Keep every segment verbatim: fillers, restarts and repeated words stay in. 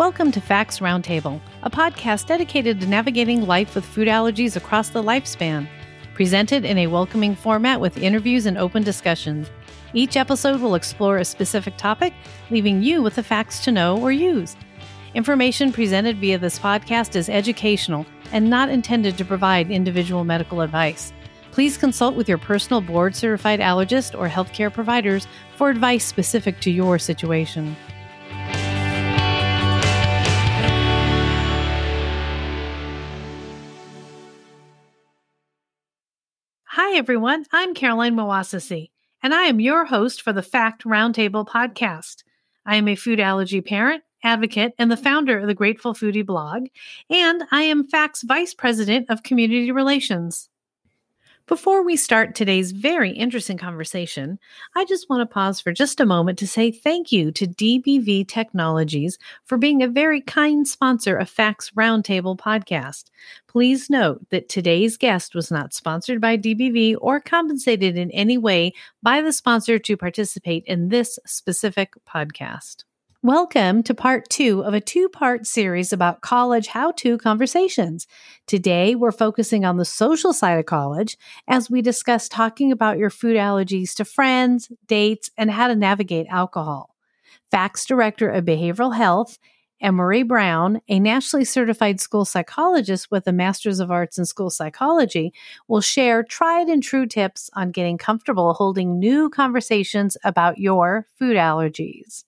Welcome to Facts Roundtable, a podcast dedicated to navigating life with food allergies across the lifespan. Presented in a welcoming format with interviews and open discussions. Each episode will explore a specific topic, leaving you with the facts to know or use. Information presented via this podcast is educational and not intended to provide individual medical advice. Please consult with your personal board-certified allergist or healthcare providers for advice specific to your situation. Hi, everyone. I'm Caroline Mawasasi, and I am your host for the Fact Roundtable podcast. I am a food allergy parent, advocate, and the founder of the Grateful Foodie blog, and I am Fact's Vice President of Community Relations. Before we start today's very interesting conversation, I just want to pause for just a moment to say thank you to D B V Technologies for being a very kind sponsor of Facts Roundtable podcast. Please note that today's guest was not sponsored by D B V or compensated in any way by the sponsor to participate in this specific podcast. Welcome to part two of a two-part series about college how-to conversations. Today, we're focusing on the social side of college as we discuss talking about your food allergies to friends, dates, and how to navigate alcohol. Facts Director of Behavioral Health, Emery Brown, a nationally certified school psychologist with a Master's of Arts in School Psychology, will share tried and true tips on getting comfortable holding new conversations about your food allergies.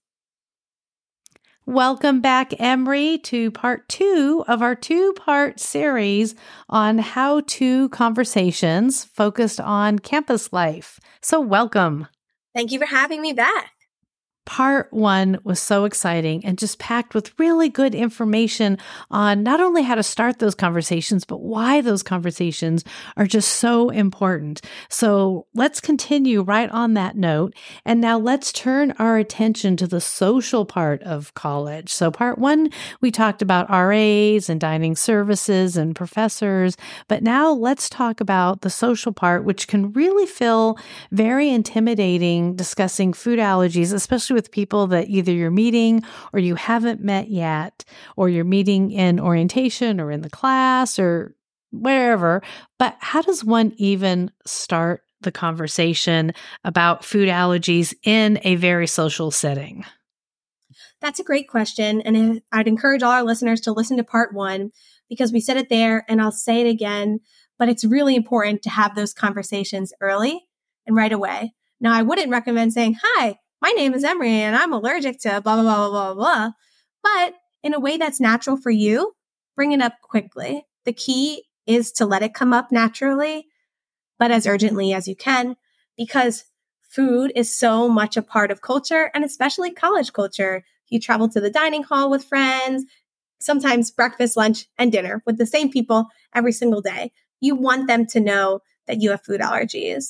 Welcome back, Emery, to part two of our two-part series on how-to conversations focused on campus life. So welcome. Thank you for having me back. Part one was so exciting and just packed with really good information on not only how to start those conversations, but why those conversations are just so important. So let's continue right on that note. And now let's turn our attention to the social part of college. So part one, we talked about R As and dining services and professors, but now let's talk about the social part, which can really feel very intimidating discussing food allergies, especially with people that either you're meeting or you haven't met yet, or you're meeting in orientation or in the class or wherever. But how does one even start the conversation about food allergies in a very social setting? That's a great question. And I'd encourage all our listeners to listen to part one because we said it there and I'll say it again, but it's really important to have those conversations early and right away. Now, I wouldn't recommend saying, hi, my name is Emery and I'm allergic to blah, blah, blah, blah, blah, blah. But in a way that's natural for you, bring it up quickly. The key is to let it come up naturally, but as urgently as you can, because food is so much a part of culture and especially college culture. You travel to the dining hall with friends, sometimes breakfast, lunch, and dinner with the same people every single day. You want them to know that you have food allergies.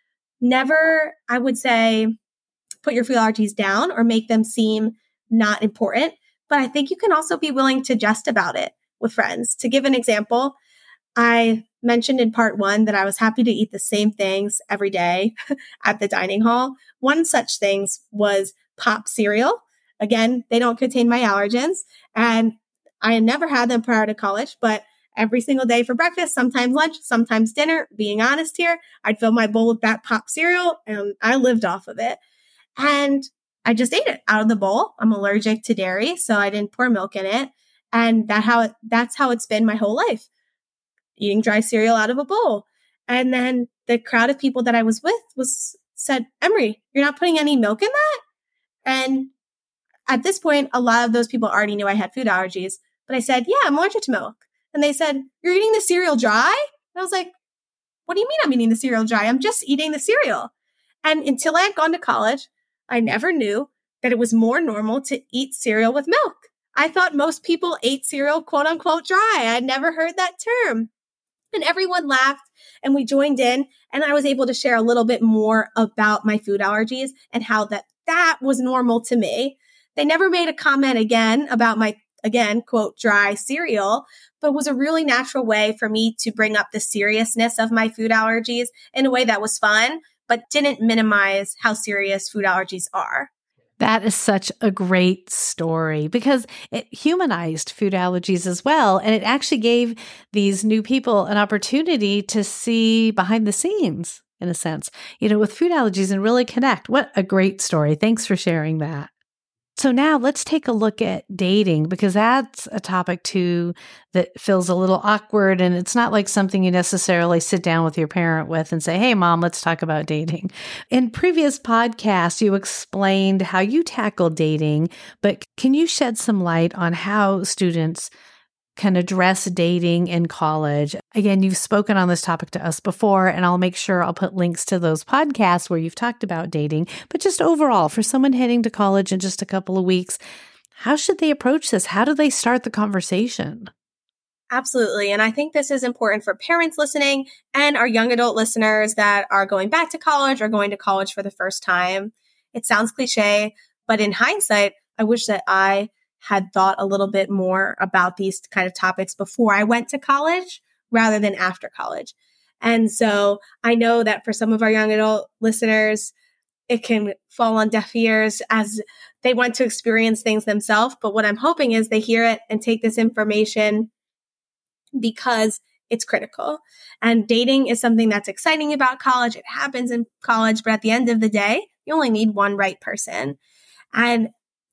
Never, I would say, put your food allergies down or make them seem not important. But I think you can also be willing to jest about it with friends. To give an example, I mentioned in part one that I was happy to eat the same things every day at the dining hall. One such things was Pop cereal. Again, they don't contain my allergens. And I had never had them prior to college, but every single day for breakfast, sometimes lunch, sometimes dinner, being honest here, I'd fill my bowl with that Pop cereal and I lived off of it. And I just ate it out of the bowl. I'm allergic to dairy, so I didn't pour milk in it. And that how it, that's how it's been my whole life, eating dry cereal out of a bowl. And then the crowd of people that I was with was said, Emery, you're not putting any milk in that? And at this point, a lot of those people already knew I had food allergies. But I said, yeah, I'm allergic to milk. And they said, you're eating the cereal dry? And I was like, what do you mean I'm eating the cereal dry? I'm just eating the cereal. And until I had gone to college, I never knew that it was more normal to eat cereal with milk. I thought most people ate cereal, quote unquote, dry. I had never heard that term. And everyone laughed and we joined in and I was able to share a little bit more about my food allergies and how that that was normal to me. They never made a comment again about my, again, quote, dry cereal, but it was a really natural way for me to bring up the seriousness of my food allergies in a way that was fun, but didn't minimize how serious food allergies are. That is such a great story because it humanized food allergies as well. And it actually gave these new people an opportunity to see behind the scenes, in a sense, you know, with food allergies and really connect. What a great story. Thanks for sharing that. So now let's take a look at dating, because that's a topic too that feels a little awkward, and it's not like something you necessarily sit down with your parent with and say, "Hey, mom, let's talk about dating." In previous podcasts, you explained how you tackle dating, but can you shed some light on how students can address dating in college? Again, you've spoken on this topic to us before, and I'll make sure I'll put links to those podcasts where you've talked about dating. But just overall, for someone heading to college in just a couple of weeks, how should they approach this? How do they start the conversation? Absolutely. And I think this is important for parents listening and our young adult listeners that are going back to college or going to college for the first time. It sounds cliche, but in hindsight, I wish that I had thought a little bit more about these kind of topics before I went to college rather than after college. And so I know that for some of our young adult listeners, it can fall on deaf ears as they want to experience things themselves. But what I'm hoping is they hear it and take this information because it's critical. And dating is something that's exciting about college. It happens in college, but at the end of the day, you only need one right person. And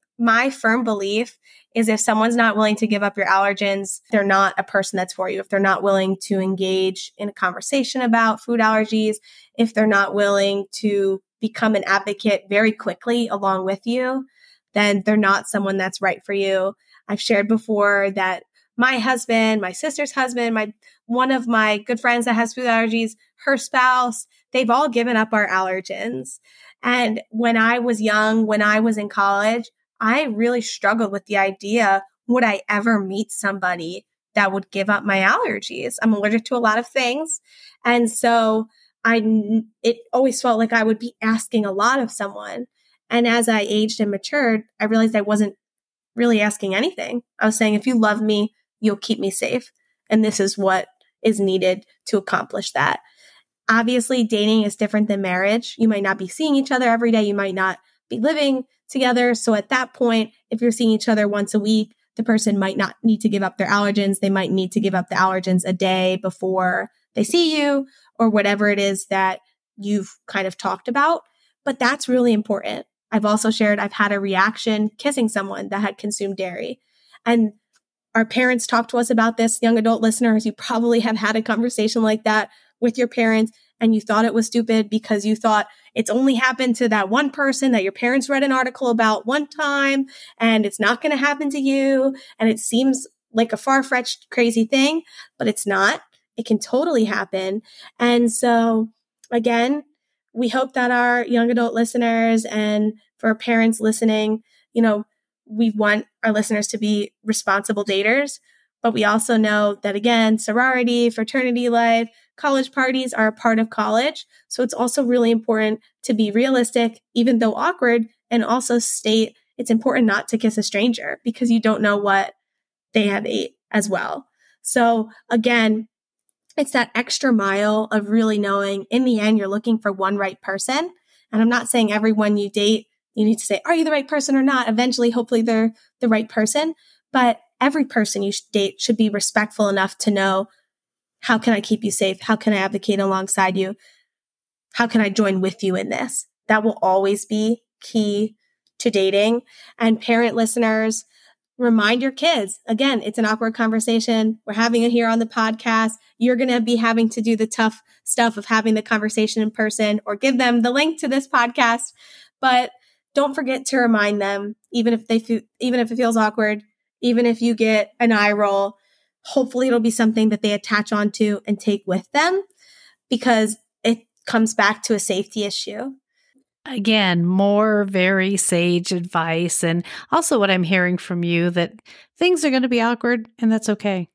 my firm belief is if someone's not willing to give up your allergens, they're not a person that's for you. If they're not willing to engage in a conversation about food allergies, if they're not willing to become an advocate very quickly along with you, then they're not someone that's right for you. I've shared before that my husband, my sister's husband, my one of my good friends that has food allergies, her spouse, they've all given up our allergens. And when I was young, when I was in college, I really struggled with the idea, would I ever meet somebody that would give up my allergies? I'm allergic to a lot of things. And so I, it always felt like I would be asking a lot of someone. And as I aged and matured, I realized I wasn't really asking anything. I was saying, if you love me, you'll keep me safe. And this is what is needed to accomplish that. Obviously, dating is different than marriage. You might not be seeing each other every day. You might not be living together. So at that point, if you're seeing each other once a week, the person might not need to give up their allergens. They might need to give up the allergens a day before they see you or whatever it is that you've kind of talked about. But that's really important. I've also shared I've had a reaction kissing someone that had consumed dairy. And our parents talk to us about this. Young adult listeners, you probably have had a conversation like that with your parents, and you thought it was stupid because you thought it's only happened to that one person that your parents read an article about one time, and it's not going to happen to you. And it seems like a far-fetched, crazy thing, but it's not. It can totally happen. And so, again, we hope that our young adult listeners and for our parents listening, you know, we want our listeners to be responsible daters, but we also know that, again, sorority, fraternity life, college parties are a part of college. So it's also really important to be realistic, even though awkward, and also state it's important not to kiss a stranger because you don't know what they have ate as well. So again, it's that extra mile of really knowing in the end, you're looking for one right person. And I'm not saying everyone you date, you need to say, are you the right person or not? Eventually, hopefully they're the right person. But every person you date should be respectful enough to know, how can I keep you safe? How can I advocate alongside you? How can I join with you in this? That will always be key to dating. And parent listeners, remind your kids. Again, it's an awkward conversation. We're having it here on the podcast. You're going to be having to do the tough stuff of having the conversation in person or give them the link to this podcast. But don't forget to remind them, even if they feel, even if it feels awkward, even if you get an eye roll, hopefully it'll be something that they attach onto and take with them because it comes back to a safety issue. Again, more very sage advice. And also what I'm hearing from you that things are going to be awkward and that's okay.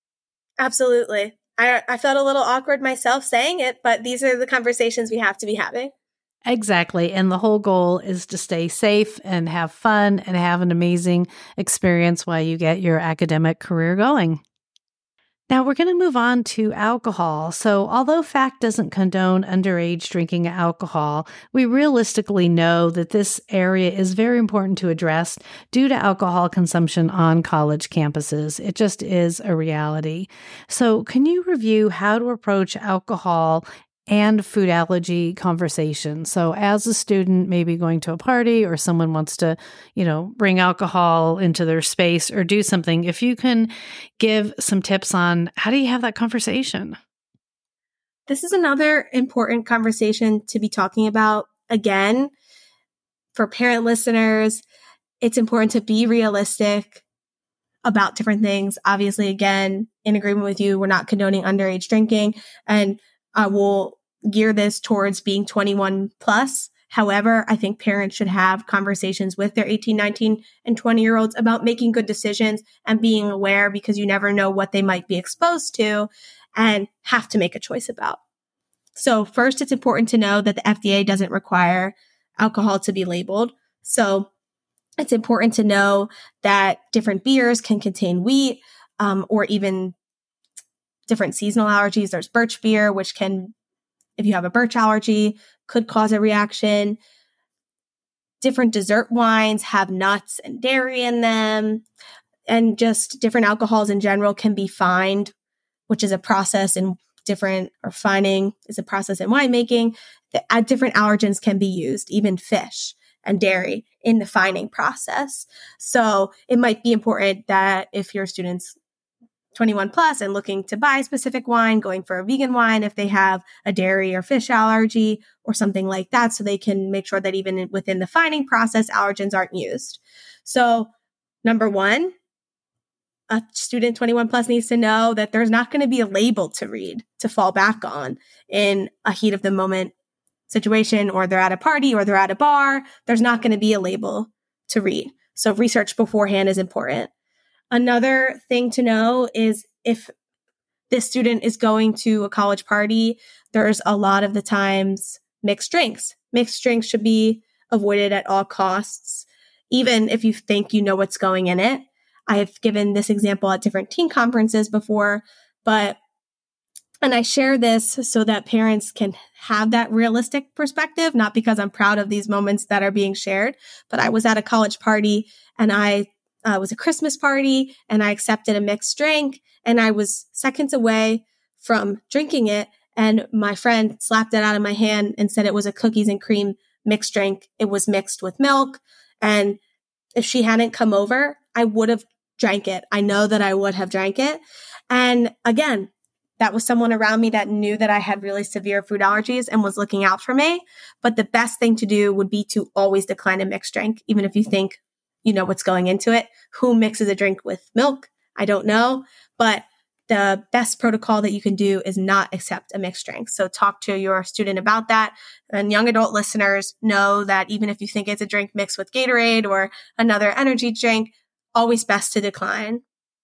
Absolutely. I, I felt a little awkward myself saying it, but these are the conversations we have to be having. Exactly. And the whole goal is to stay safe and have fun and have an amazing experience while you get your academic career going. Now we're going to move on to alcohol. So although FACT doesn't condone underage drinking alcohol, we realistically know that this area is very important to address due to alcohol consumption on college campuses. It just is a reality. So can you review how to approach alcohol and food allergy conversation? So as a student, maybe going to a party or someone wants to, you know, bring alcohol into their space or do something, if you can give some tips on how do you have that conversation? This is another important conversation to be talking about. Again, for parent listeners, it's important to be realistic about different things. Obviously, again, in agreement with you, we're not condoning underage drinking, and I will gear this towards being twenty-one plus. However, I think parents should have conversations with their eighteen, nineteen, and twenty year olds about making good decisions and being aware, because you never know what they might be exposed to and have to make a choice about. So first, it's important to know that the F D A doesn't require alcohol to be labeled. So it's important to know that different beers can contain wheat, um, or even different seasonal allergies. There's birch beer, which can, if you have a birch allergy, could cause a reaction. Different dessert wines have nuts and dairy in them. And just different alcohols in general can be fined, which is a process in different, or fining is a process in winemaking. That different allergens can be used, even fish and dairy, in the fining process. So it might be important that if your students twenty-one plus and looking to buy a specific wine, going for a vegan wine if they have a dairy or fish allergy or something like that, so they can make sure that even within the fining process, allergens aren't used. So number one, a student twenty-one plus needs to know that there's not going to be a label to read to fall back on in a heat of the moment situation, or they're at a party or they're at a bar. There's not going to be a label to read. So research beforehand is important. Another thing to know is if this student is going to a college party, there's a lot of the times mixed drinks. Mixed drinks should be avoided at all costs, even if you think you know what's going in it. I have given this example at different teen conferences before, but, and I share this so that parents can have that realistic perspective, not because I'm proud of these moments that are being shared, but I was at a college party and I Uh, it was a Christmas party, and I accepted a mixed drink, and I was seconds away from drinking it, and my friend slapped it out of my hand and said it was a cookies and cream mixed drink. It was mixed with milk, and if she hadn't come over, I would have drank it. I know that I would have drank it. And again, that was someone around me that knew that I had really severe food allergies and was looking out for me. But the best thing to do would be to always decline a mixed drink, even if you think you know what's going into it. Who mixes a drink with milk? I don't know. But the best protocol that you can do is not accept a mixed drink. So talk to your student about that. And young adult listeners know that even if you think it's a drink mixed with Gatorade or another energy drink, always best to decline.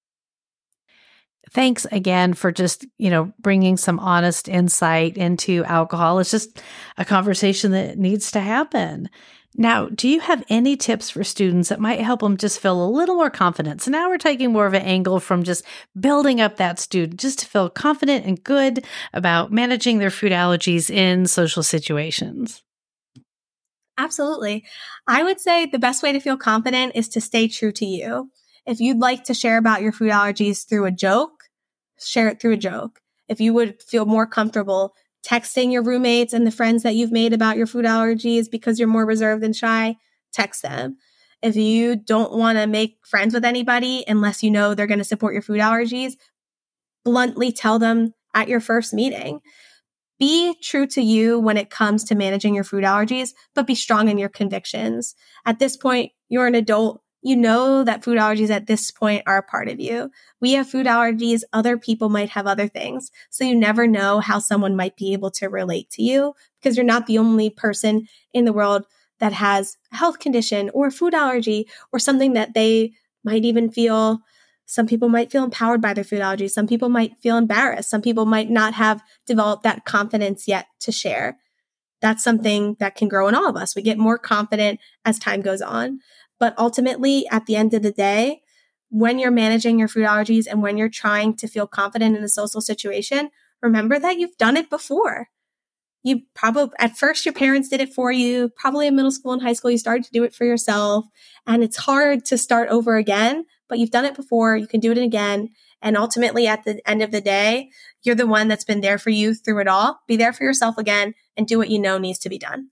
Thanks again for just, you know, bringing some honest insight into alcohol. It's just a conversation that needs to happen. Now, do you have any tips for students that might help them just feel a little more confident? So now we're taking more of an angle from just building up that student, just to feel confident and good about managing their food allergies in social situations. Absolutely. I would say the best way to feel confident is to stay true to you. If you'd like to share about your food allergies through a joke, share it through a joke. If you would feel more comfortable texting your roommates and the friends that you've made about your food allergies because you're more reserved and shy, text them. If you don't want to make friends with anybody unless you know they're going to support your food allergies, bluntly tell them at your first meeting. Be true to you when it comes to managing your food allergies, but be strong in your convictions. At this point, you're an adult. You know that food allergies at this point are a part of you. We have food allergies. Other people might have other things. So you never know how someone might be able to relate to you, because you're not the only person in the world that has a health condition or a food allergy or something that they might even feel. Some people might feel empowered by their food allergies. Some people might feel embarrassed. Some people might not have developed that confidence yet to share. That's something that can grow in all of us. We get more confident as time goes on. But ultimately, at the end of the day, when you're managing your food allergies and when you're trying to feel confident in a social situation, remember that you've done it before. You probably, at first, your parents did it for you. Probably in middle school and high school, you started to do it for yourself. And it's hard to start over again, but you've done it before. You can do it again. And ultimately, at the end of the day, you're the one that's been there for you through it all. Be there for yourself again and do what you know needs to be done.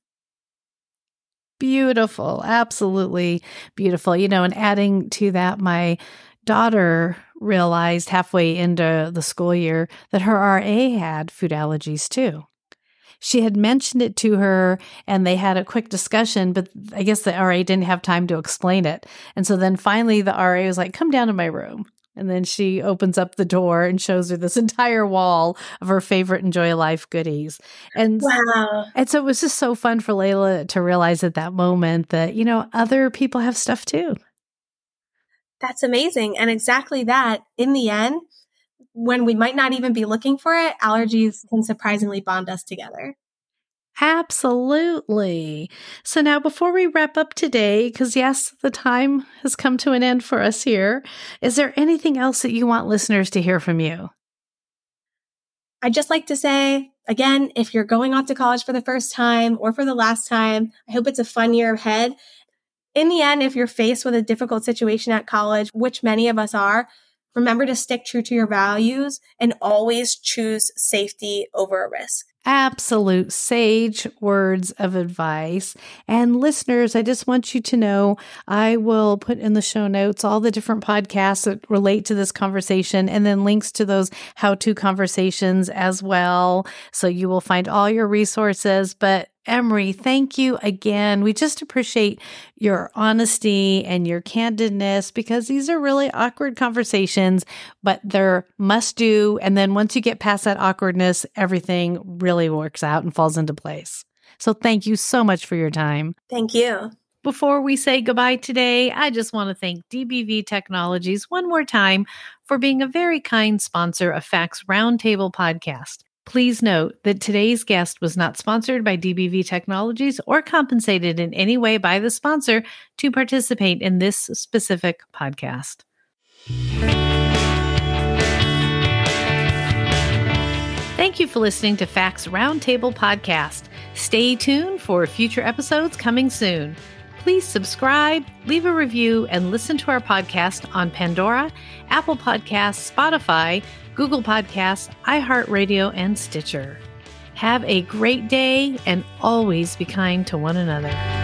Beautiful. Absolutely beautiful. You know, and adding to that, my daughter realized halfway into the school year that her R A had food allergies too. She had mentioned it to her and they had a quick discussion, but I guess the R A didn't have time to explain it. And so then finally the R A was like, come down to my room. And then she opens up the door and shows her this entire wall of her favorite Enjoy Life goodies. And, wow. and so it was just so fun for Layla to realize at that moment that, you know, other people have stuff too. That's amazing. And exactly that, in the end, when we might not even be looking for it, allergies can surprisingly bond us together. Absolutely. So now before we wrap up today, because yes, the time has come to an end for us here, is there anything else that you want listeners to hear from you? I'd just like to say, again, if you're going off to college for the first time or for the last time, I hope it's a fun year ahead. In the end, if you're faced with a difficult situation at college, which many of us are, remember to stick true to your values and always choose safety over a risk. Absolute sage words of advice. And listeners, I just want you to know, I will put in the show notes all the different podcasts that relate to this conversation and then links to those how-to conversations as well. So you will find all your resources. But Emery, thank you again. We just appreciate your honesty and your candidness because these are really awkward conversations, but they're must do. And then once you get past that awkwardness, everything really works out and falls into place. So thank you so much for your time. Thank you. Before we say goodbye today, I just want to thank D B V Technologies one more time for being a very kind sponsor of Facts Roundtable podcast. Please note that today's guest was not sponsored by D B V Technologies or compensated in any way by the sponsor to participate in this specific podcast. Thank you for listening to Facts Roundtable podcast. Stay tuned for future episodes coming soon. Please subscribe, leave a review, and listen to our podcast on Pandora, Apple Podcasts, Spotify, Google Podcasts, iHeartRadio, and Stitcher. Have a great day and always be kind to one another.